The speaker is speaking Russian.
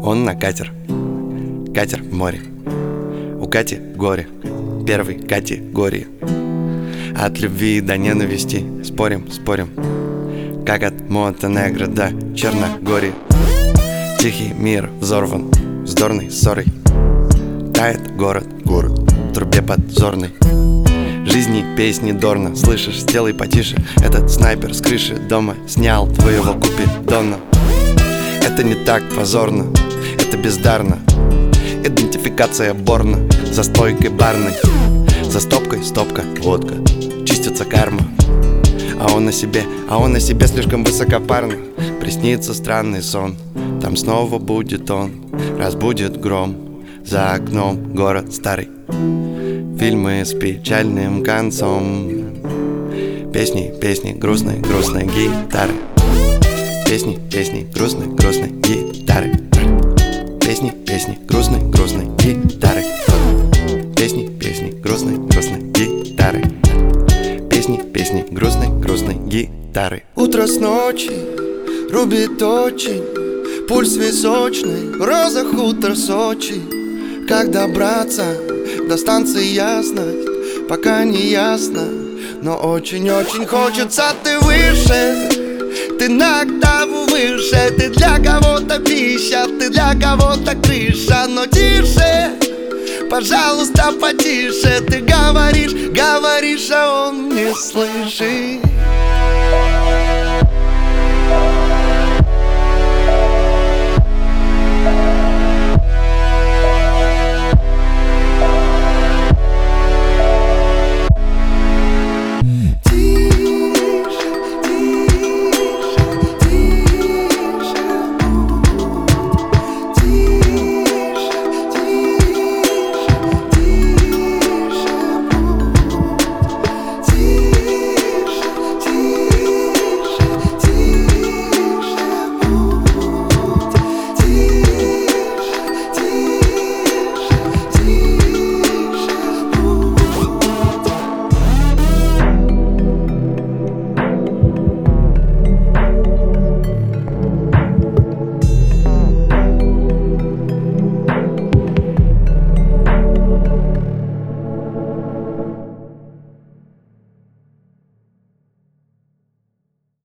Он на катер. Катер в море. У Кати горе. Первой категории. От любви до ненависти. Спорим, спорим. Как от Монтенегро до Черногории. Тихий мир взорван вздорной ссорой. Тает город, в трубе подзорной. Жизни песни дорно. Слышишь, сделай потише. Этот снайпер с крыши дома снял твоего купидона. Это не так позорно, это бездарно. Идентификация Борна за стойкой барной. За стопкой стопка, водка, чистится карма. А он на себе слишком высокопарно. Приснится странный сон, там снова будет он. Разбудит гром, за окном город старый. Фильмы с печальным концом. Песни, песни, грустной, грустной гитары. Песни, песни, грустной, грустной гитары. Песни, песни, грустной, грустной гитары. Песни, песни, грустной, грустной гитары. Песни, песни, грустной, грустной гитары. Утро с ночи рубит очень, пульс височный, роза хутор Сочи. Как добраться до станции ясность, пока не ясно, но очень-очень хочется. Ты выше, ты на октаву выше. Ты для кого-то пища, ты для кого-то крыша. Но тише, пожалуйста, потише. Ты говоришь, говоришь, а он не слышит.